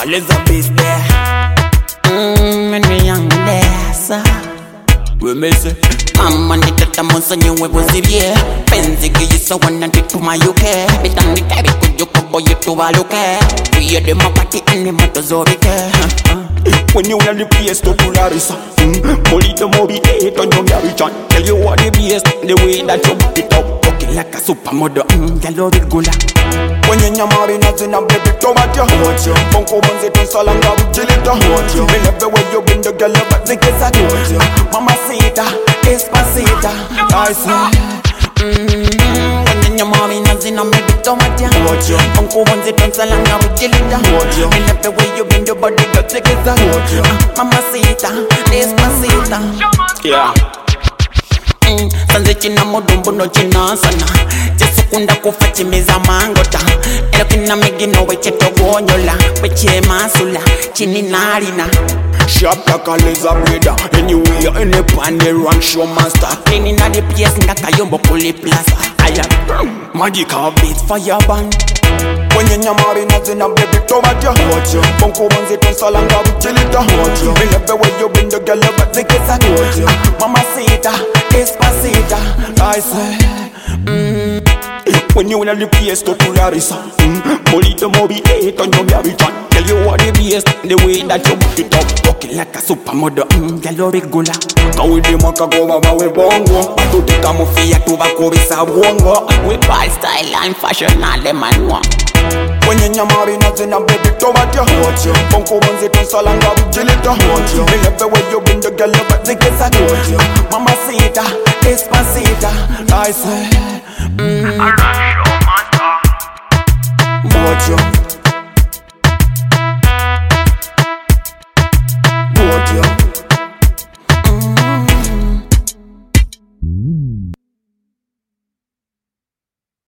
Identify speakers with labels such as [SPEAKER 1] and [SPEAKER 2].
[SPEAKER 1] Elizabeth there.
[SPEAKER 2] When we young there, sir.
[SPEAKER 1] We miss it.
[SPEAKER 2] Mama nitata monsanyo webuzibye penzi giyisa wana ndituma yuke bitandikari kujukubo yitubaluke tuye de mapati ene matozobike.
[SPEAKER 1] When you want the place to Polaris, Molito Mobi 8 on your marriage. Tell you what the best, the way that you put it up.
[SPEAKER 2] Looking like a supermodel, yellow regular.
[SPEAKER 1] When you're married, nothing a baby tomato. Bunko Bonzi to Salanga with Gilletta. Me love the way you bring the girl up at the Kesa. Mamacita, Despacita. I say,
[SPEAKER 2] when your mommy nothing a baby tomato. Bunko Bonzi to Salanga with Gilletta. Me love the way you bring your body to the Kesa. Mamacita, Despacita.
[SPEAKER 1] yeah.
[SPEAKER 2] Sanze china modumbu no china sana Jesukunda kufachimiza mangota Elo kina megino weche togonyola Weche masula chini narina
[SPEAKER 1] Shop takaliza brida anyway any pan they run show master.
[SPEAKER 2] Nini na the place ndaka yombo kuli plaza Aya
[SPEAKER 1] Magical
[SPEAKER 2] beat for your band.
[SPEAKER 1] when you're married, nothing a baby tomato. Bunko Bonzi to Salanga with Gilletta. Me love the way you bring the girl up at the Kesa.
[SPEAKER 2] Mamacita, Despacita.
[SPEAKER 1] I say, when you in the place to Polaris, Molito Mobi 8 on your marriage. Tell you what the best, the way that you put it up.
[SPEAKER 2] Looking like a supermodel, yellow regular.
[SPEAKER 1] Kawi de maka go mama we bongo.
[SPEAKER 2] Atutika mufia tuba kubisa bongo. We ball style and fashion all them and one.
[SPEAKER 1] When you're married, nothing a baby tomato. Bunko Bonzi to Salanga with Gilletta. Me love the way you bring the girl up at the Kesa.
[SPEAKER 2] Mamacita, Despacita.
[SPEAKER 1] I say,